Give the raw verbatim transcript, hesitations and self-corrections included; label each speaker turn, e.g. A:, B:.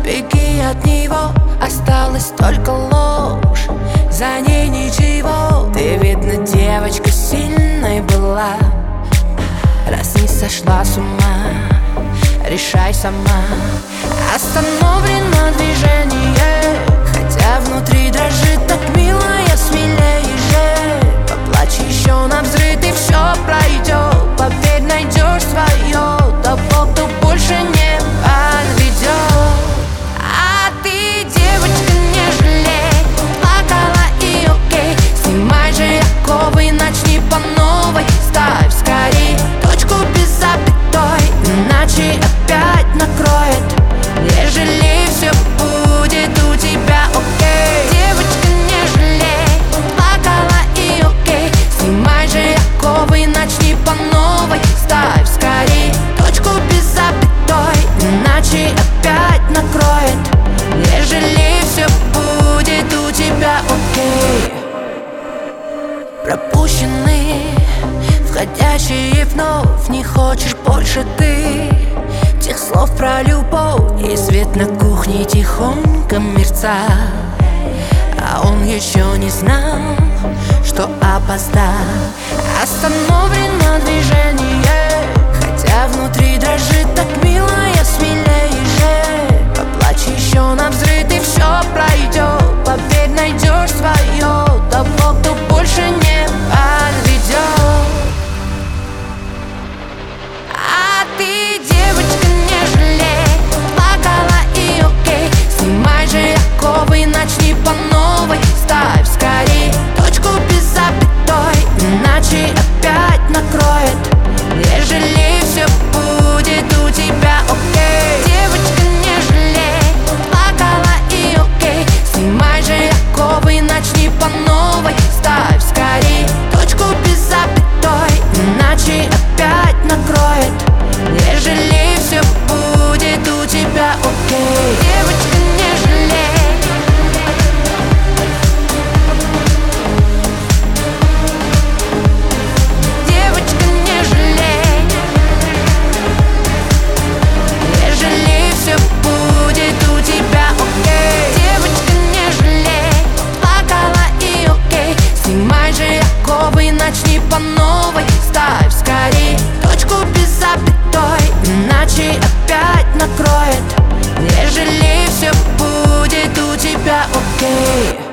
A: Беги от него, осталась только ложь. За ней ничего. Ты, видно, девочка сильной была, раз не сошла с ума. Решай сама. Остановлено движение, хотя внутри дрожит так милая, смелее же. Поплачь еще навзрыд, и все пройдет. Поверь, найдешь свое, того, кто больше не подведет. А ты, девочка, не жалей, плакала и окей. Снимай же оковы, начни по новой. Ставь скорей точку без запятой, иначе опять накроет. Не жалей, все будет у тебя окей. Девочка, не жалей, плакала и окей. Снимай же оковы, начни по новой. Ставь скорей точку без запятой, иначе опять накроет. Не жалей, все будет у тебя окей. Пропущенные входящие вновь, не хочешь больше ты тех слов про любовь. И свет на кухне тихонько мерцал, а он еще не знал, что опоздал. Остановлено движение, хотя внутри дрожит так милая, смелее же. Поплачь еще навзрыд, и все пройдет. Поверь, найдешь свое, того, кто больше не подведет. А ты, девочка, не жалей, плакала и окей. Снимай же оковы, начни по новой. Ставь скорей точку без запятой, иначе опять накроет. Не жалей, все будет у тебя окей. Девочка, не жалей, плакала и окей. Снимай же оковы, начни по новой. Ставь скорей точку без запятой, иначе опять накроет. Не жалей, все будет у тебя окей. Девочка, не жалей. Девочка, не жалей. Не жалей, все будет у тебя окей. Девочка, не жалей, плакала и окей. Снимай же оковы, начни по новой. Ставь скорей точку без запятой, иначе опять накроет. Не жалей, все будет у тебя окей.